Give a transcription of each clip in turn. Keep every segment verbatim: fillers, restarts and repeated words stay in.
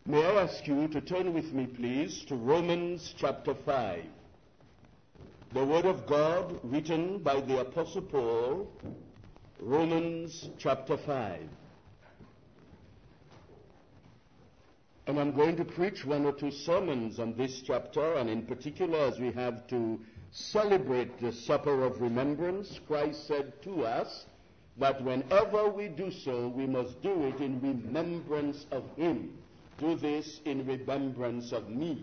May I ask you to turn with me, please, to Romans chapter five. The Word of God written by the Apostle Paul, Romans chapter five. And I'm going to preach one or two sermons on this chapter, and in particular, as we have to celebrate the Supper of Remembrance, Christ said to us that whenever we do so, we must do it in remembrance of Him. Do this in remembrance of me.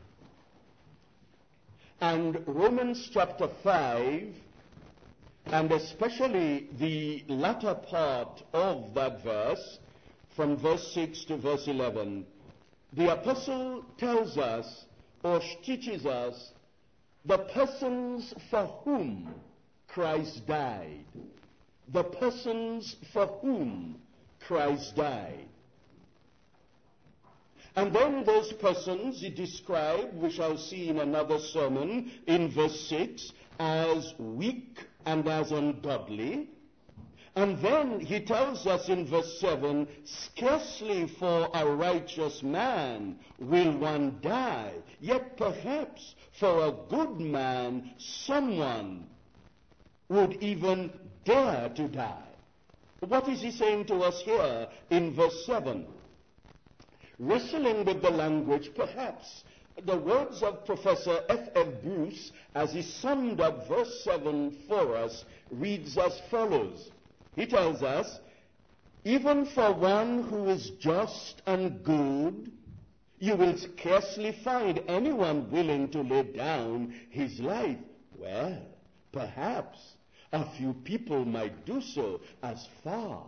And Romans chapter five, and especially the latter part of that verse, from verse six to verse eleven, the apostle tells us, or teaches us, the persons for whom Christ died. The persons for whom Christ died. And then those persons he described, we shall see in another sermon, in verse six, as weak and as ungodly. And then he tells us in verse seven, scarcely for a righteous man will one die, yet perhaps for a good man someone would even dare to die. What is he saying to us here in verse seven? Wrestling with the language, perhaps the words of Professor F F Bruce, as he summed up verse seven for us, reads as follows. He tells us, even for one who is just and good, you will scarcely find anyone willing to lay down his life. Well, perhaps a few people might do so as far.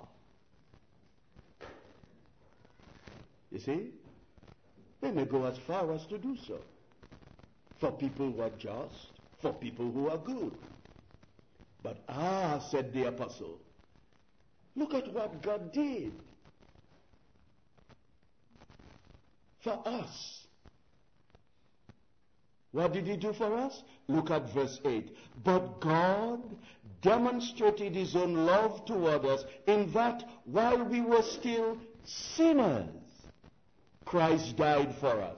You see? They may go as far as to do so. For people who are just, for people who are good. But ah, said the apostle, look at what God did for us. What did he do for us? Look at verse eight. But God demonstrated his own love toward us in that while we were still sinners, Christ died for us.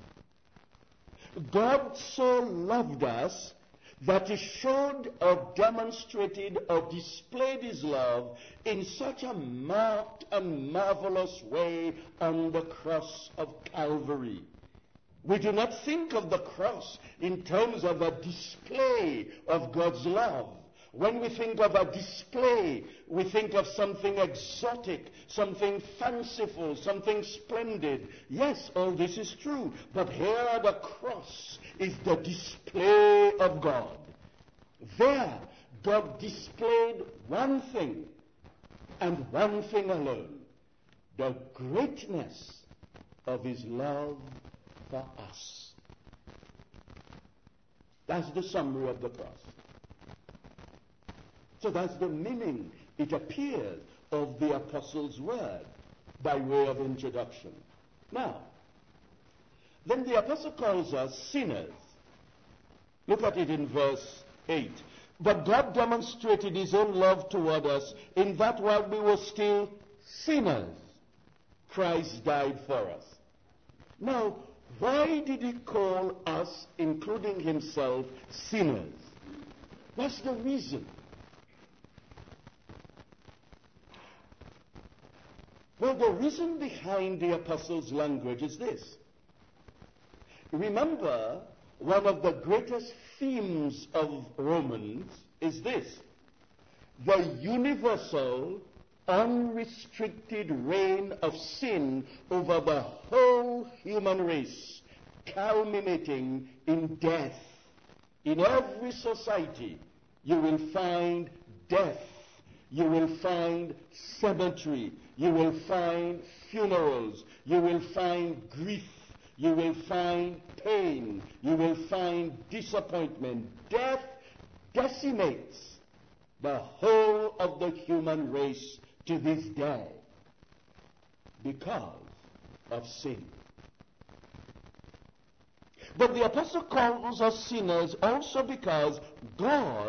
God so loved us that he showed or demonstrated or displayed his love in such a marked and marvelous way on the cross of Calvary. We do not think of the cross in terms of a display of God's love. When we think of a display, we think of something exotic, something fanciful, something splendid. Yes, all this is true. But here the cross is the display of God. There, God displayed one thing, and one thing alone, the greatness of his love for us. That's the summary of the cross. So that's the meaning, it appears, of the apostle's word by way of introduction. Now, then the apostle calls us sinners. Look at it in verse eight. But God demonstrated his own love toward us in that while we were still sinners, Christ died for us. Now, why did he call us, including himself, sinners? What's the reason? Well, the reason behind the apostle's language is this. Remember, one of the greatest themes of Romans is this: the universal, unrestricted reign of sin over the whole human race, culminating in death. In every society, you will find death. You will find cemetery. You will find funerals. You will find grief. You will find pain. You will find disappointment. Death decimates the whole of the human race to this day because of sin. But the apostle calls us sinners also because God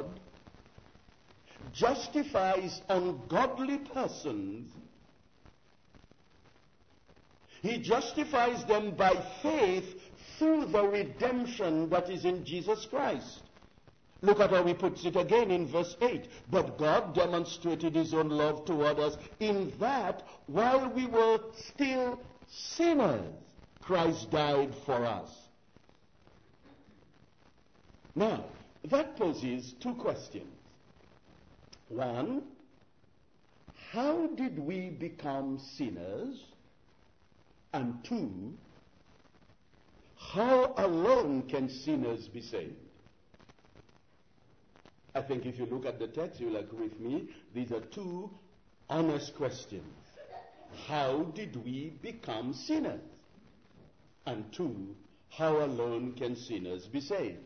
justifies ungodly persons. He justifies them by faith through the redemption that is in Jesus Christ. Look at how he puts it again in verse eight. But God demonstrated his own love toward us in that while we were still sinners, Christ died for us. Now, that poses two questions. One, how did we become sinners? And two, how alone can sinners be saved? I think if you look at the text, you'll agree with me. These are two honest questions. How did we become sinners? And two, how alone can sinners be saved?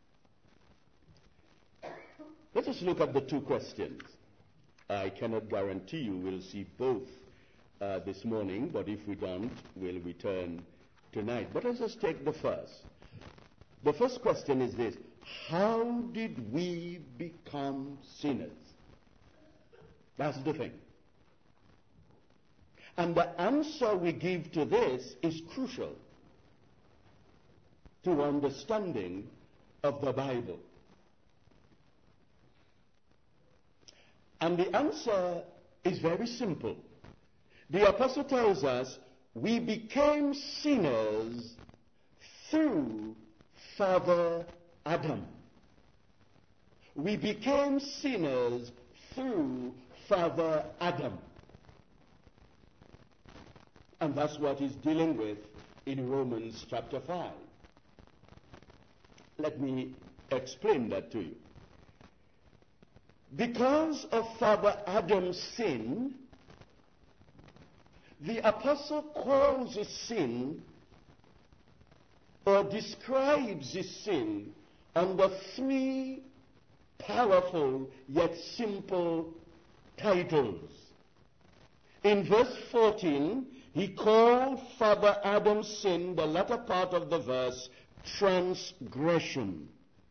Let us look at the two questions. I cannot guarantee you we'll see both uh, this morning, but if we don't, we'll return tonight. But let us take the first. The first question is this: how did we become sinners? That's the thing. And the answer we give to this is crucial to understanding of the Bible. And the answer is very simple. The apostle tells us we became sinners through Father Adam. We became sinners through Father Adam. And that's what he's dealing with in Romans chapter five. Let me explain that to you. Because of Father Adam's sin, the apostle calls his sin or describes his sin under three powerful yet simple titles. In verse fourteen, he called Father Adam's sin, the latter part of the verse, transgression.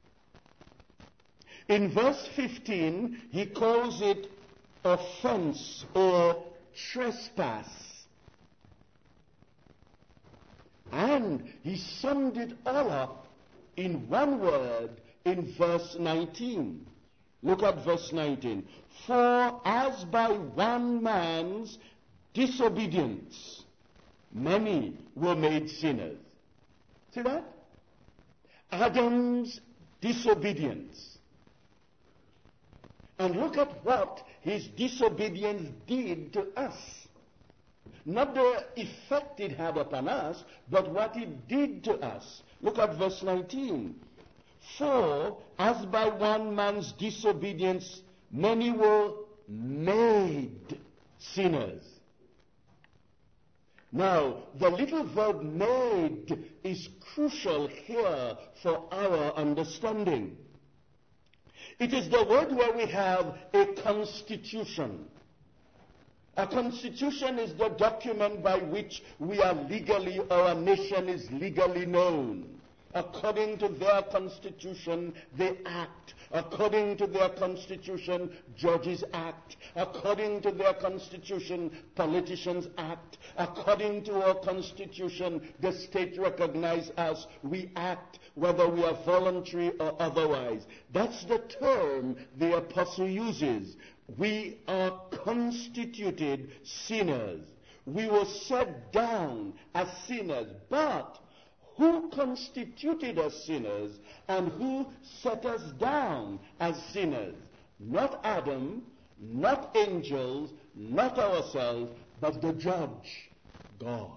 In verse fifteen, he calls it offense or trespass. And he summed it all up in one word in verse nineteen. Look at verse nineteen. For as by one man's disobedience, many were made sinners. See that? Adam's disobedience. And look at what his disobedience did to us. Not the effect it had upon us, but what it did to us. Look at verse nineteen. For as by one man's disobedience many were made sinners. Now, the little verb made is crucial here for our understanding. It is the word where we have a constitution. A constitution is the document by which we are legally, our nation is legally known. According to their constitution, they act. According to their constitution, judges act. According to their constitution, politicians act. According to our constitution, the state recognizes us. We act, whether we are voluntary or otherwise. That's the term the apostle uses. We are constituted sinners. We were set down as sinners, but who constituted us sinners and who set us down as sinners? Not Adam, not angels, not ourselves, but the judge, God.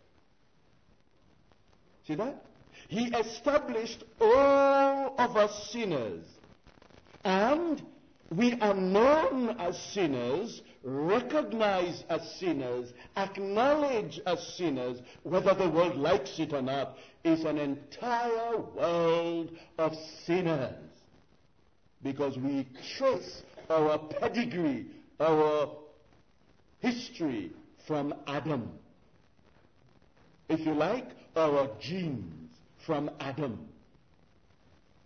See that? He established all of us sinners, and we are known as sinners, recognized as sinners, acknowledged as sinners, whether the world likes it or not, is an entire world of sinners. Because we trace our pedigree, our history from Adam. If you like, our genes from Adam.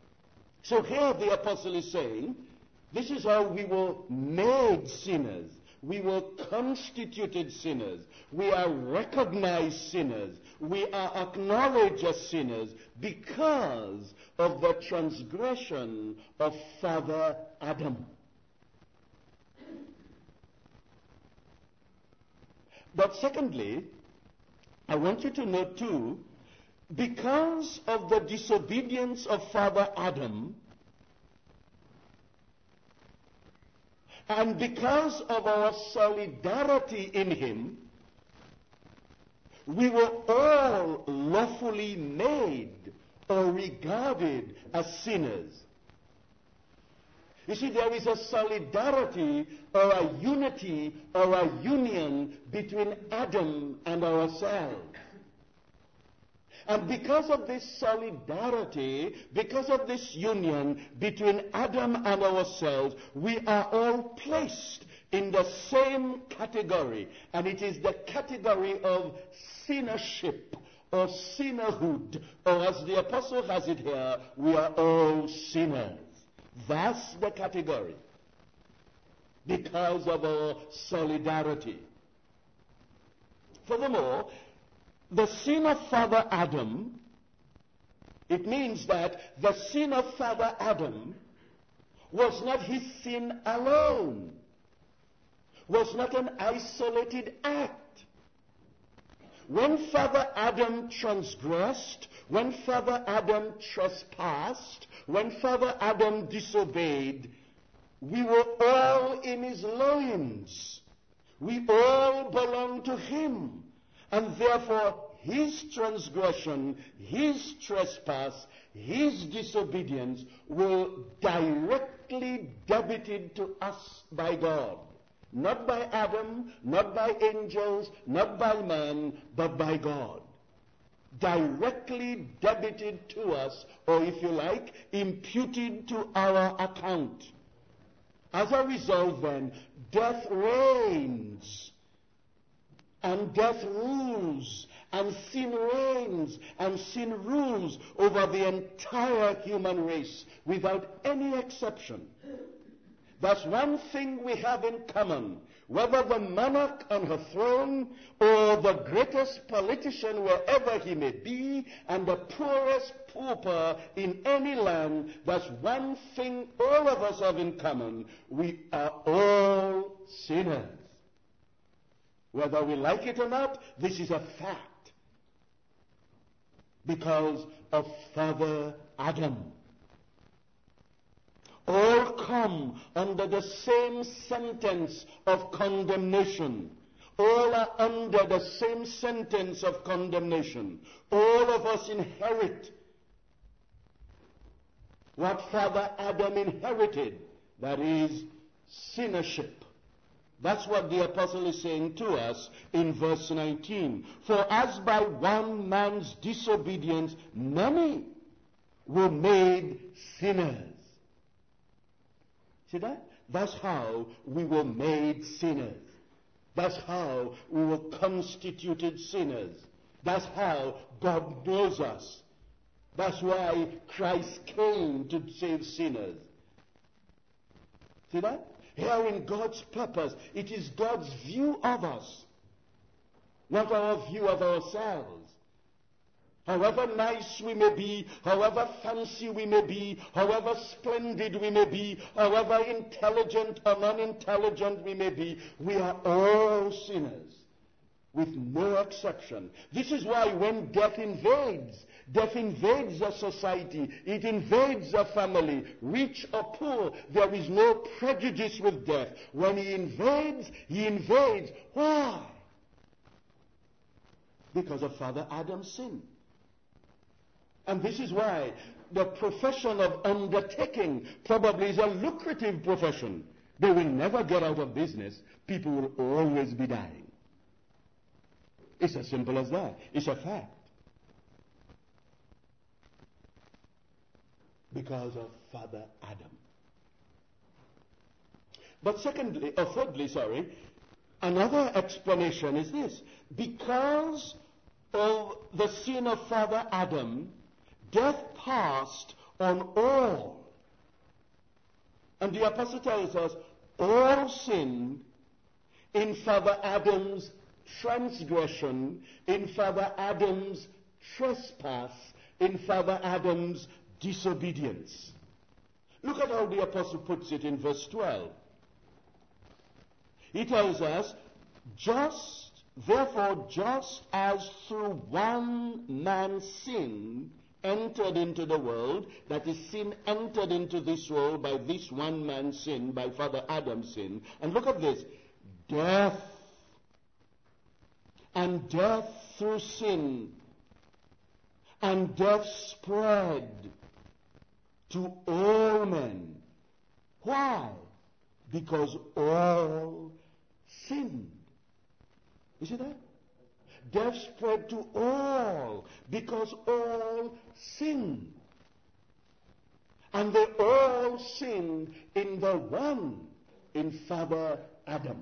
So here the apostle is saying, this is how we were made sinners. We were constituted sinners. We are recognized sinners. We are acknowledged as sinners because of the transgression of Father Adam. But secondly, I want you to note too, because of the disobedience of Father Adam, and because of our solidarity in him, we were all lawfully made or regarded as sinners. You see, there is a solidarity or a unity or a union between Adam and ourselves. And because of this solidarity, because of this union between Adam and ourselves, we are all placed in the same category. And it is the category of sinnership or sinnerhood. Or as the apostle has it here, we are all sinners. That's the category. Because of our solidarity. Furthermore, the sin of Father Adam, it means that the sin of Father Adam was not his sin alone, was not an isolated act. When Father Adam transgressed, when Father Adam trespassed, when Father Adam disobeyed, we were all in his loins. We all belong to him. And therefore, his transgression, his trespass, his disobedience will directly debited to us by God. Not by Adam, not by angels, not by man, but by God. Directly debited to us, or if you like, imputed to our account. As a result then, death reigns. And death rules, and sin reigns, and sin rules over the entire human race without any exception. That's one thing we have in common. Whether the monarch on her throne or the greatest politician wherever he may be and the poorest pauper in any land, that's one thing all of us have in common. We are all sinners. Whether we like it or not, this is a fact. Because of Father Adam. All come under the same sentence of condemnation. All are under the same sentence of condemnation. All of us inherit what Father Adam inherited. That is sinnership. That's what the apostle is saying to us in verse nineteen. For as by one man's disobedience many were made sinners. See that? That's how we were made sinners. That's how we were constituted sinners. That's how God knows us. That's why Christ came to save sinners. See that? Here in God's purpose, it is God's view of us, not our view of ourselves. However nice we may be, however fancy we may be, however splendid we may be, however intelligent or unintelligent we may be, we are all sinners, with no exception. This is why when death invades, death invades a society, it invades a family, rich or poor, there is no prejudice with death. When he invades, he invades. Why? Because of Father Adam's sin. And this is why the profession of undertaking probably is a lucrative profession. They will never get out of business. People will always be dying. It's as simple as that. It's a fact. Because of Father Adam. But secondly, or thirdly, sorry, another explanation is this. Because of the sin of Father Adam, death passed on all. And the apostle tells us, all sinned in Father Adam's transgression, in Father Adam's trespass, in Father Adam's disobedience. Look at how the apostle puts it in verse twelve. He tells us, just, therefore, just as through one man's sin entered into the world, that is, sin entered into this world by this one man's sin, by Father Adam's sin. And look at this, death, and death through sin, and death spread to all men. Why? Because all sinned. You see that? Death spread to all because all sinned. And they all sinned in the one, in Father Adam.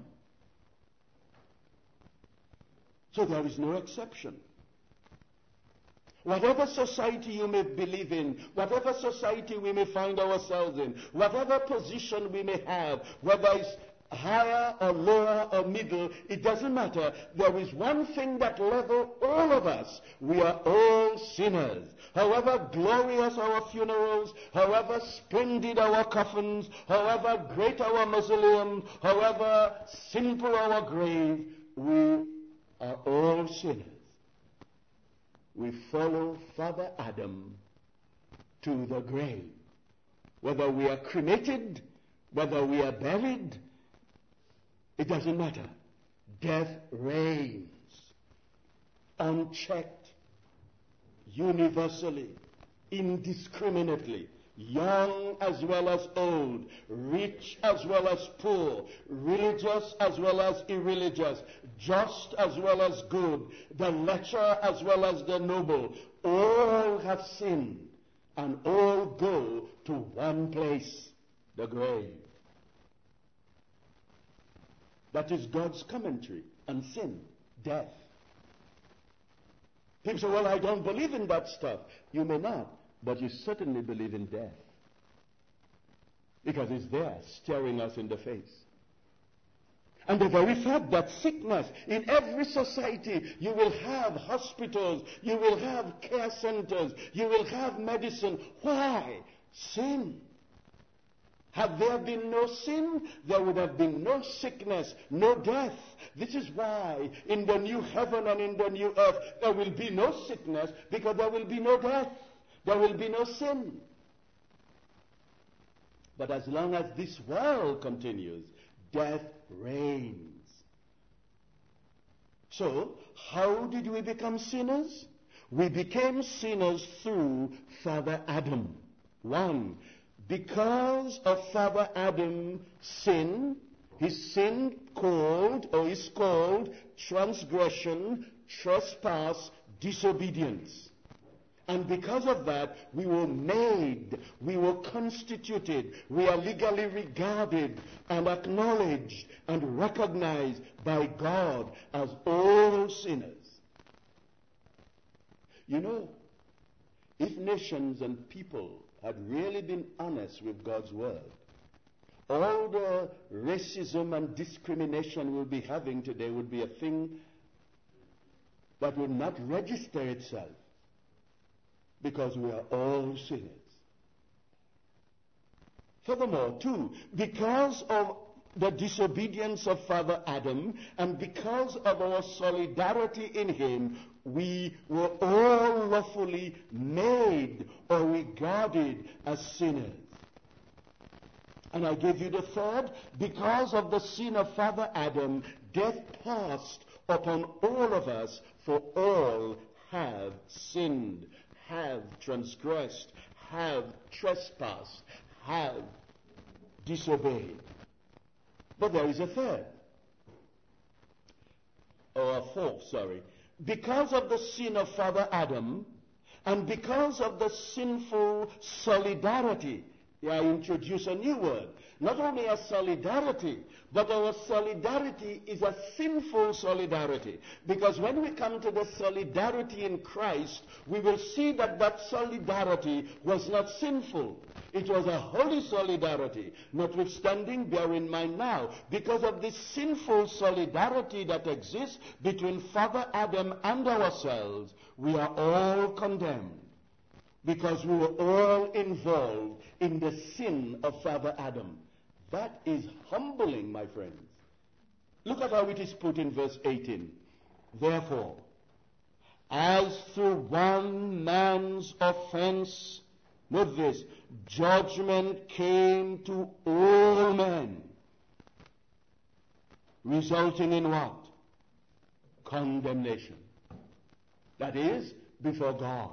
So there is no exception. Whatever society you may believe in, whatever society we may find ourselves in, whatever position we may have, whether it's higher or lower or middle, it doesn't matter. There is one thing that levels all of us. We are all sinners. However glorious our funerals, however splendid our coffins, however great our mausoleum, however simple our grave, we are all sinners. We follow Father Adam to the grave. Whether we are cremated, whether we are buried, it doesn't matter. Death reigns, unchecked, universally, indiscriminately, young as well as old, rich as well as poor, religious as well as irreligious, just as well as good, the lecher as well as the noble. All have sinned, and all go to one place, the grave. That is God's commentary on sin, death. People say, well, I don't believe in that stuff. You may not, but you certainly believe in death. Because it's there, staring us in the face. And the very fact that sickness, in every society, you will have hospitals, you will have care centers, you will have medicine. Why? Sin. Had there been no sin, there would have been no sickness, no death. This is why in the new heaven and in the new earth, there will be no sickness, because there will be no death. There will be no sin. But as long as this world continues, death reigns. So, how did we become sinners? We became sinners through Father Adam. One, because of Father Adam's sin, his sin called, or is called, transgression, trespass, disobedience. And because of that, we were made, we were constituted, we are legally regarded and acknowledged and recognized by God as all sinners. You know, if nations and people had really been honest with God's word, all the racism and discrimination we'll be having today would be a thing that would not register itself, because we are all sinners. Furthermore, too, because of the disobedience of Father Adam and because of our solidarity in him, we were all lawfully made or regarded as sinners. And I give you the third, because of the sin of Father Adam, death passed upon all of us, for all have sinned, have transgressed, have trespassed, have disobeyed. But there is a third, or a fourth, sorry. Because of the sin of Father Adam, and because of the sinful solidarity I introduce a new word. Not only a solidarity, but our solidarity is a sinful solidarity. Because when we come to the solidarity in Christ, we will see that that solidarity was not sinful. It was a holy solidarity. Notwithstanding, bear in mind now, because of this sinful solidarity that exists between Father Adam and ourselves, we are all condemned. Because we were all involved in the sin of Father Adam. That is humbling, my friends. Look at how it is put in verse eighteen. Therefore, as through one man's offense, note this, judgment came to all men, resulting in what? Condemnation. That is, before God.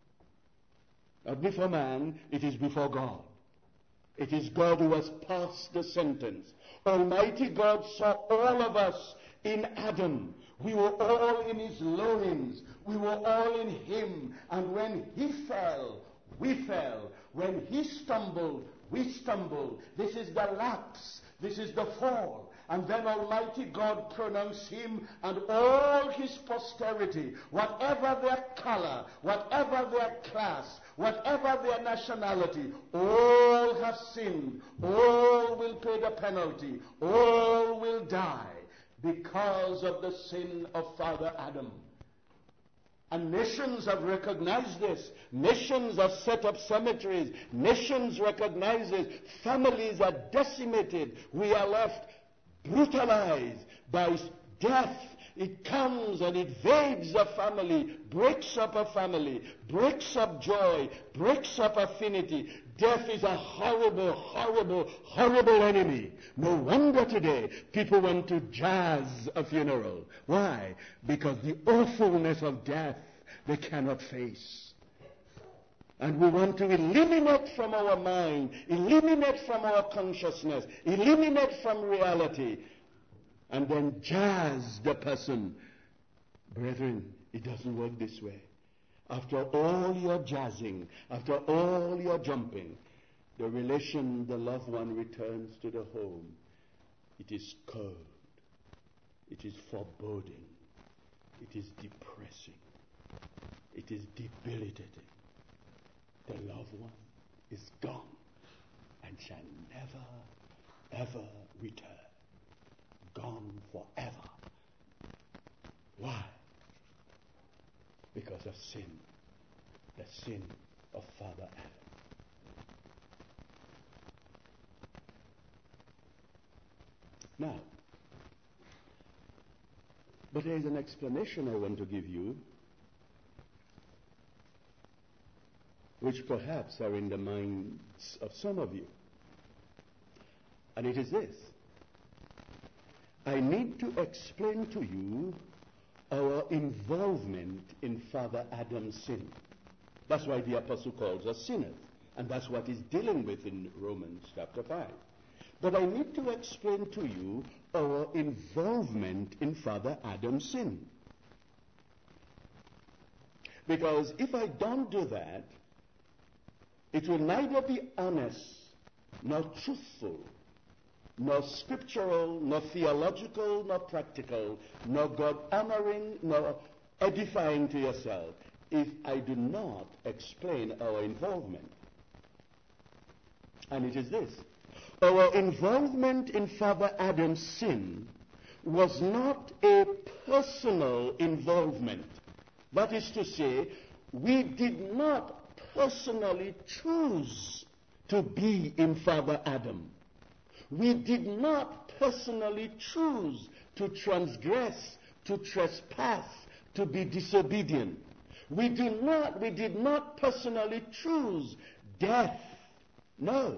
Not before man, it is before God. It is God who has passed the sentence. Almighty God saw all of us in Adam. We were all in his loins. We were all in him. And when he fell, we fell. When he stumbled, we stumbled. This is the lapse. This is the fall. And then Almighty God pronounced him and all his posterity, whatever their color, whatever their class, whatever their nationality, all have sinned. All will pay the penalty. All will die because of the sin of Father Adam. And nations have recognized this. Nations have set up cemeteries. Nations recognize this. Families are decimated. We are left brutalized by death. It comes and it invades a family, breaks up a family, breaks up joy, breaks up affinity. Death is a horrible, horrible, horrible enemy. No wonder today people want to jazz a funeral. Why? Because the awfulness of death they cannot face. And we want to eliminate from our mind, eliminate from our consciousness, eliminate from reality, and then jazz the person. Brethren, it doesn't work this way. After all your jazzing, after all your jumping, the relation, the loved one returns to the home. It is cold. It is foreboding. It is depressing. It is debilitating. The loved one is gone and shall never, ever return. Gone forever. Why? Because of sin. The sin of Father Adam. Now, but there is an explanation I want to give you, which perhaps are in the minds of some of you. And it is this. I need to explain to you our involvement in Father Adam's sin. That's why the apostle calls us sinners. And that's what he's dealing with in Romans chapter five. But I need to explain to you our involvement in Father Adam's sin. Because if I don't do that, it will neither be honest, nor truthful, nor scriptural, nor theological, nor practical, nor God-honoring, nor edifying to yourself, if I do not explain our involvement. And it is this. Our involvement in Father Adam's sin was not a personal involvement. That is to say, we did not personally choose to be in Father Adam. We did not personally choose to transgress, to trespass, to be disobedient. We did not, we did not personally choose death. No.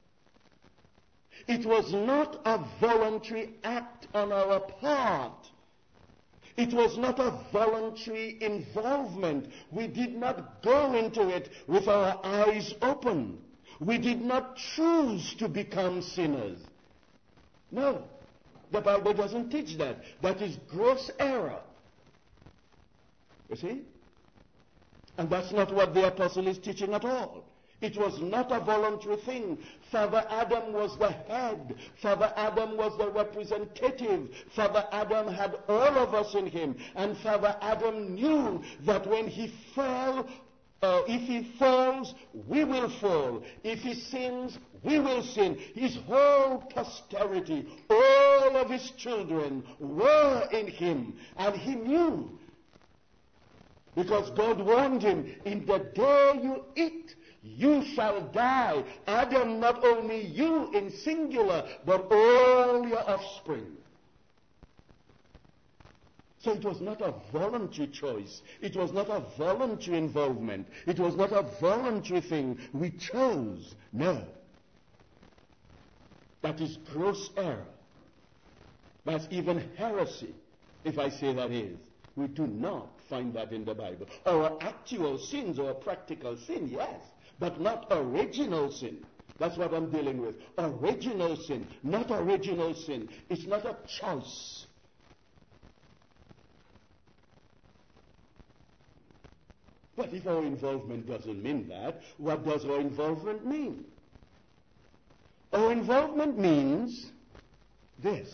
It was not a voluntary act on our part. It was not a voluntary involvement. We did not go into it with our eyes open. We did not choose to become sinners. No, the Bible doesn't teach that. That is gross error. You see? And that's not what the apostle is teaching at all. It was not a voluntary thing. Father Adam was the head. Father Adam was the representative. Father Adam had all of us in him. And Father Adam knew that when he fell, uh, if he falls, we will fall. If he sins, we will sin. His whole posterity, all of his children were in him. And he knew. Because God warned him, in the day you eat, you shall die. Adam, not only you in singular, but all your offspring. So it was not a voluntary choice. It was not a voluntary involvement. It was not a voluntary thing. We chose. No. That is gross error. That's even heresy, if I say that is. We do not find that in the Bible. Our actual sins or practical sin, yes. But not original sin. That's what I'm dealing with. Original sin, not original sin. It's not a choice. But if our involvement doesn't mean that, what does our involvement mean? Our involvement means this.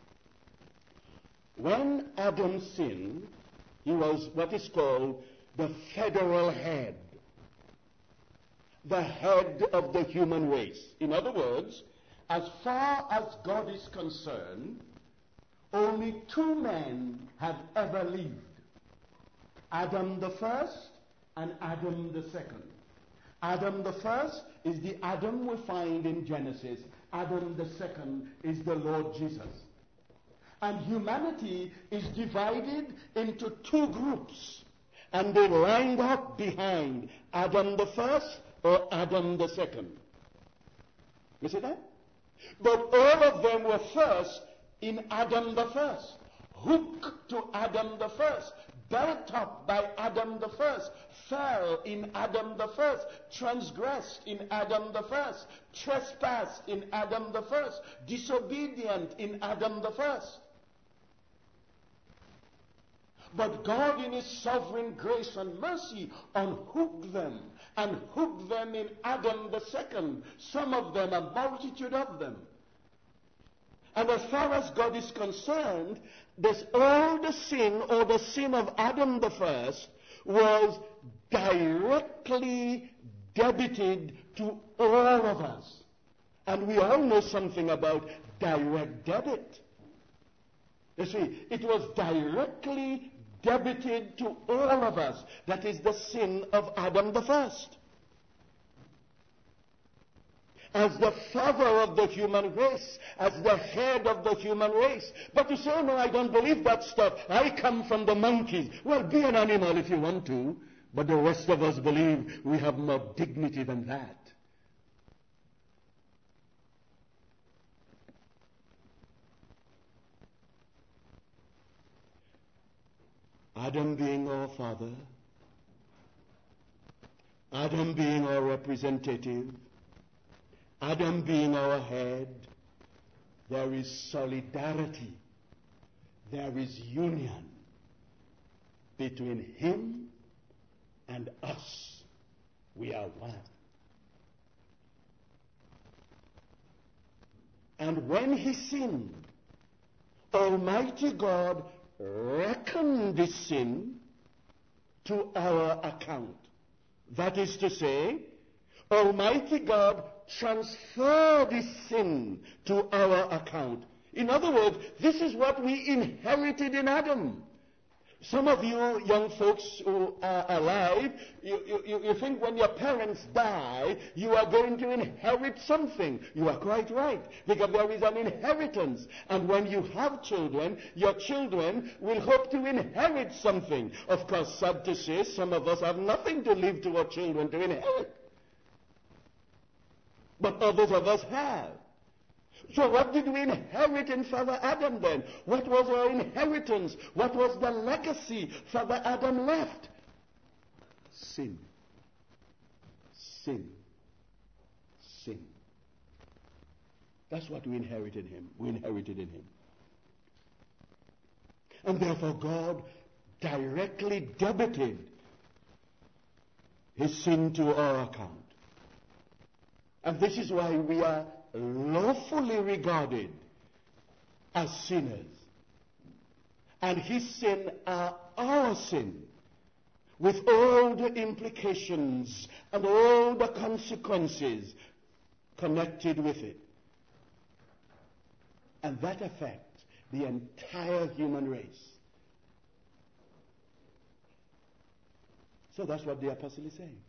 When Adam sinned, he was what is called the federal head. The head of the human race. In other words, as far as God is concerned, only two men have ever lived. Adam the first and Adam the second. Adam the first is the Adam we find in Genesis. Adam the second is the Lord Jesus. And humanity is divided into two groups. And they lined up behind Adam the first or Adam the second. You see that? But all of them were first in Adam the first. Hooked to Adam the first. Built up by Adam the first. Fell in Adam the first. Transgressed in Adam the first. Trespassed in Adam the first. Disobedient in Adam the first. But God in his sovereign grace and mercy unhooked them and hooked them in Adam the second. Some of them, a multitude of them. And as far as God is concerned, this, all the sin or the sin of Adam the first was directly debited to all of us. And we all know something about direct debit. You see, it was directly debited to all of us. That is the sin of Adam the first. As the father of the human race, as the head of the human race. But you say, oh, no, I don't believe that stuff. I come from the monkeys. Well, be an animal if you want to. But the rest of us believe we have more dignity than that. Adam being our father, Adam being our representative, Adam being our head, there is solidarity, there is union between him and us. We are one. And when he sinned, Almighty God reckoned this sin to our account. That is to say, Almighty God transferred this sin to our account. In other words, this is what we inherited in Adam. Some of you young folks who are alive, you, you, you think when your parents die, you are going to inherit something. You are quite right, because there is an inheritance. And when you have children, your children will hope to inherit something. Of course, sad to say, some of us have nothing to leave to our children to inherit. But others of us have. So what did we inherit in Father Adam then? What was our inheritance? What was the legacy Father Adam left? Sin. Sin. Sin. That's what we inherited him. We inherited in him. And therefore God directly debited his sin to our account. And this is why we are lawfully regarded as sinners. And his sin are our sin, with all the implications and all the consequences connected with it. And that affects the entire human race. So that's what the apostle is saying.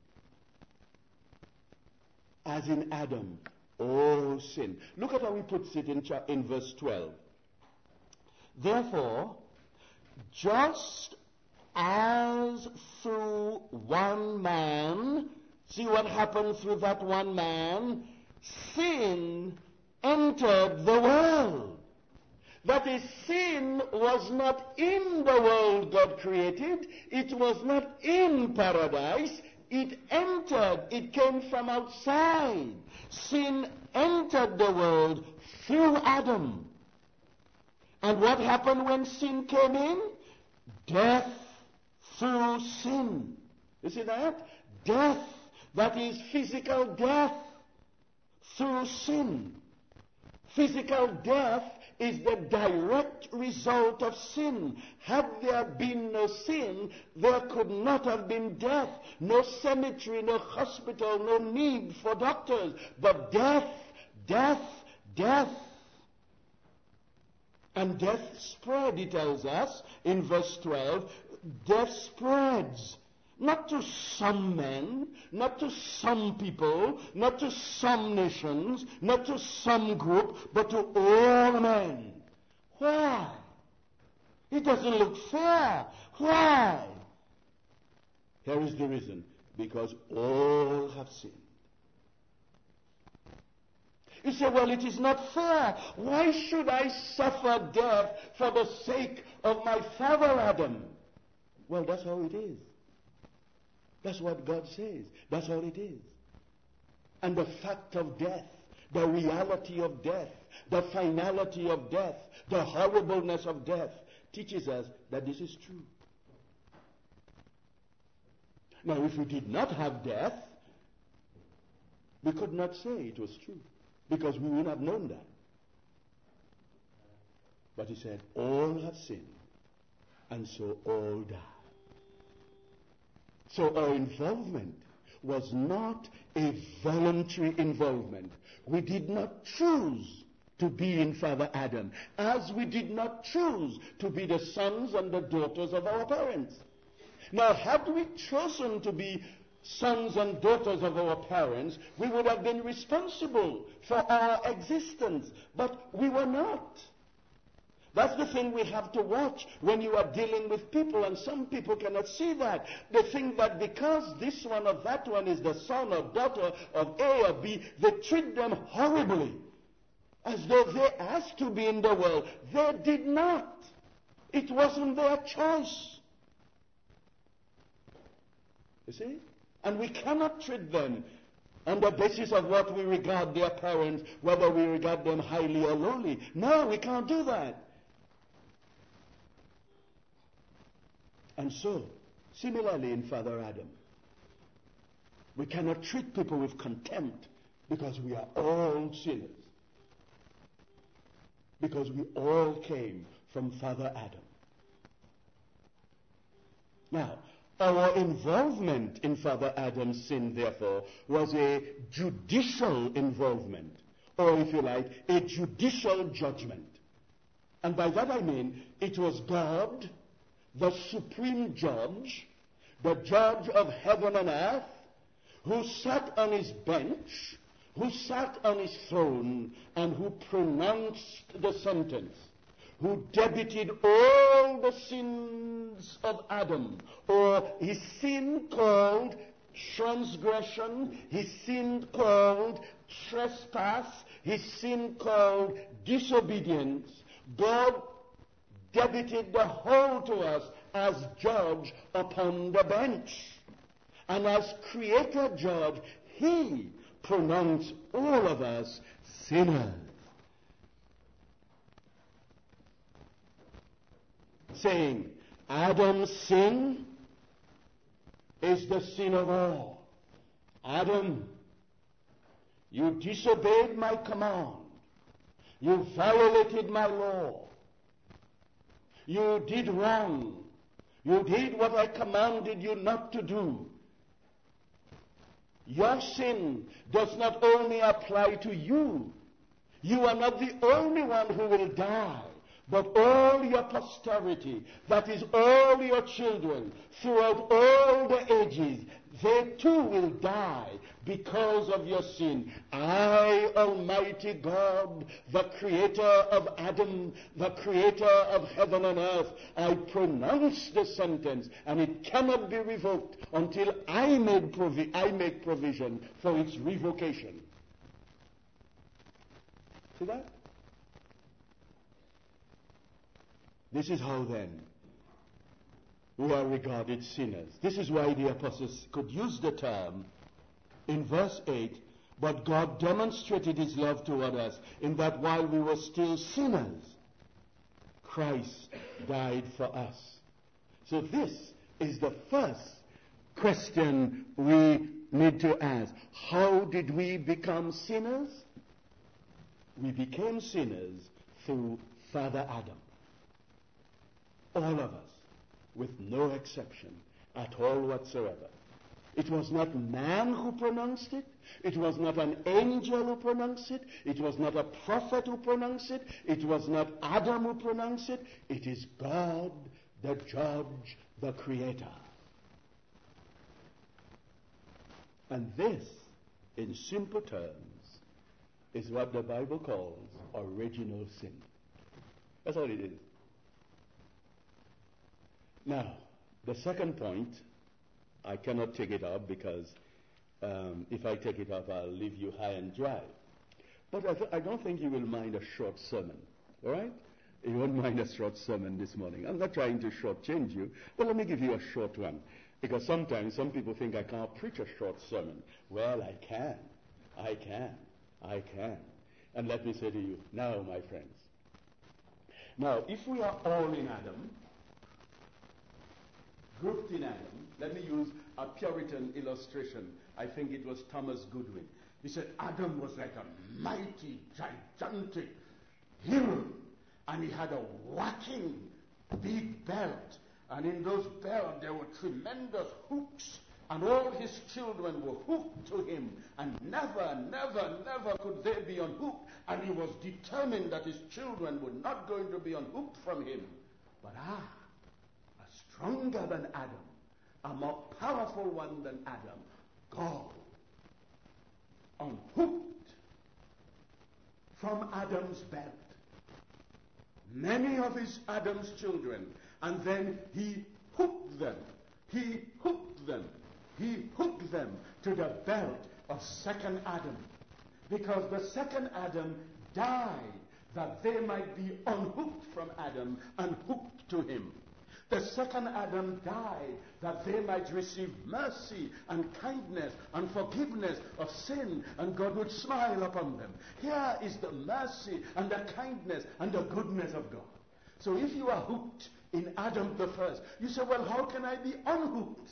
As in Adam, all sin. Look at how he puts it in, cha- in verse twelve. Therefore, just as through one man, see what happened through that one man, sin entered the world. That is, sin was not in the world God created. It was not in paradise. It entered. It came from outside. Sin entered the world through Adam. And what happened when sin came in? Death through sin. You see that? Death. That is physical death through sin. Physical death is the direct result of sin. Had there been no sin, there could not have been death. No cemetery, no hospital, no need for doctors. But death, death, death. And death spread, he tells us in verse twelve. Death spreads. Not to some men, not to some people, not to some nations, not to some group, but to all men. Why? It doesn't look fair. Why? Here is the reason. Because all have sinned. You say, well, it is not fair. Why should I suffer death for the sake of my father Adam? Well, that's how it is. That's what God says. That's all it is. And the fact of death, the reality of death, the finality of death, the horribleness of death teaches us that this is true. Now, if we did not have death, we could not say it was true, because we would have known that. But he said, all have sinned, and so all die. So our involvement was not a voluntary involvement. We did not choose to be in Father Adam, as we did not choose to be the sons and the daughters of our parents. Now, had we chosen to be sons and daughters of our parents, we would have been responsible for our existence, but we were not. That's the thing we have to watch when you are dealing with people, and some people cannot see that. They think that because this one or that one is the son or daughter of A or B, they treat them horribly, as though they asked to be in the world. They did not. It wasn't their choice. You see? And we cannot treat them on the basis of what we regard their parents, whether we regard them highly or lowly. No, we can't do that. And so, similarly in Father Adam, we cannot treat people with contempt because we are all sinners. Because we all came from Father Adam. Now, our involvement in Father Adam's sin, therefore, was a judicial involvement, or if you like, a judicial judgment. And by that I mean, it was God, the supreme judge, the judge of heaven and earth, who sat on his bench, who sat on his throne, and who pronounced the sentence, who debited all the sins of Adam, or his sin called transgression, his sin called trespass, his sin called disobedience. God debited the whole to us as judge upon the bench. And as creator judge, he pronounced all of us sinners, saying, Adam's sin is the sin of all. Adam, You disobeyed my command. You violated my law. You did wrong. You did what I commanded you not to do. Your sin does not only apply to you. You are not the only one who will die, but all your posterity, that is all your children, throughout all the ages, they too will die because of your sin. I, Almighty God, the creator of Adam, the creator of heaven and earth, I pronounce the sentence, and it cannot be revoked until I, made provi- I make provision for its revocation. See that? This is how then we are regarded sinners. This is why the apostles could use the term in verse eight, but God demonstrated his love toward us in that while we were still sinners, Christ died for us. So this is the first question we need to ask. How did we become sinners? We became sinners through Father Adam. All of us, with no exception at all whatsoever. It was not man who pronounced it. It was not an angel who pronounced it. It was not a prophet who pronounced it. It was not Adam who pronounced it. It is God, the judge, the creator. And this, in simple terms, is what the Bible calls original sin. That's all it is. Now, the second point, I cannot take it up because um, if I take it up, I'll leave you high and dry. But I, th- I don't think you will mind a short sermon, all right? You won't mind a short sermon this morning. I'm not trying to shortchange you, but let me give you a short one. Because sometimes some people think I can't preach a short sermon. Well, I can. I can. I can. And let me say to you, now, my friends. Now, if we are all in Adam, grouped in Adam, let me use a Puritan illustration. I think it was Thomas Goodwin. He said Adam was like a mighty, gigantic hero, and he had a whacking big belt, and in those belts there were tremendous hooks, and all his children were hooked to him, and never, never, never could they be unhooked, and he was determined that his children were not going to be unhooked from him. But ah, stronger than Adam, a more powerful one than Adam, God unhooked from Adam's belt many of his Adam's children, and then he hooked them, he hooked them, he hooked them to the belt of second Adam, because the second Adam died that they might be unhooked from Adam and hooked to him. The second Adam died that they might receive mercy and kindness and forgiveness of sin, and God would smile upon them. Here is the mercy and the kindness and the goodness of God. So if you are hooked in Adam the first, you say, well, how can I be unhooked?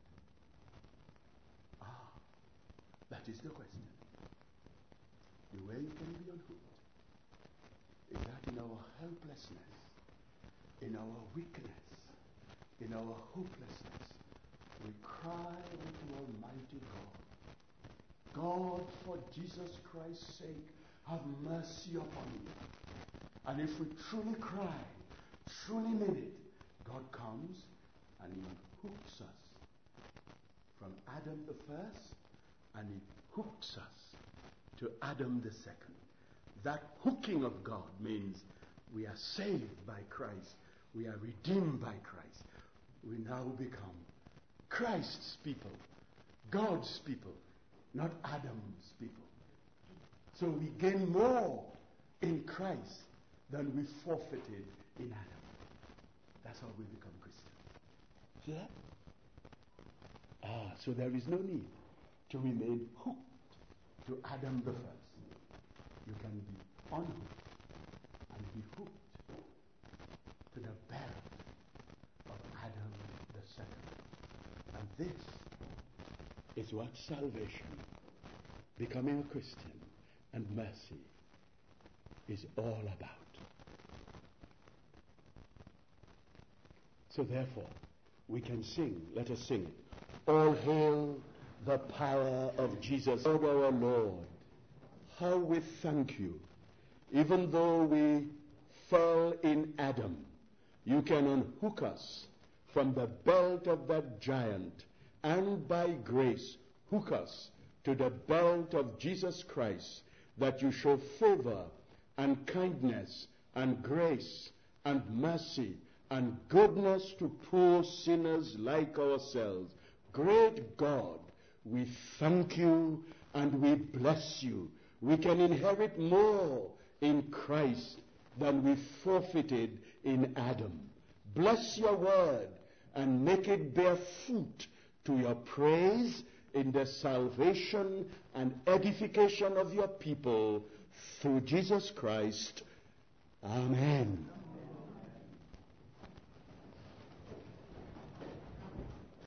Ah, that is the question. The way you can be unhooked is that in our helplessness, in our weakness, in our hopelessness, we cry unto Almighty God. God, for Jesus Christ's sake, have mercy upon me. And if we truly cry, truly mean it, God comes and he hooks us from Adam the first, and he hooks us to Adam the second. That hooking of God means we are saved by Christ. We are redeemed by Christ. We now become Christ's people, God's people, not Adam's people. So we gain more in Christ than we forfeited in Adam. That's how we become Christians. See that? Ah, so there is no need to remain hooked to Adam the first. You can be unhooked and be hooked to the belt of Adam the second. And this is what salvation becoming a Christian and mercy is all about. So therefore, we can sing, let us sing it. All hail the power of Jesus, our Lord. How we thank you. Even though we fell in Adam, you can unhook us from the belt of that giant, and by grace hook us to the belt of Jesus Christ, that you show favor and kindness and grace and mercy and goodness to poor sinners like ourselves. Great God, we thank you and we bless you. We can inherit more in Christ than we forfeited in Adam. Bless your word and make it bear fruit to your praise in the salvation and edification of your people through Jesus Christ. Amen.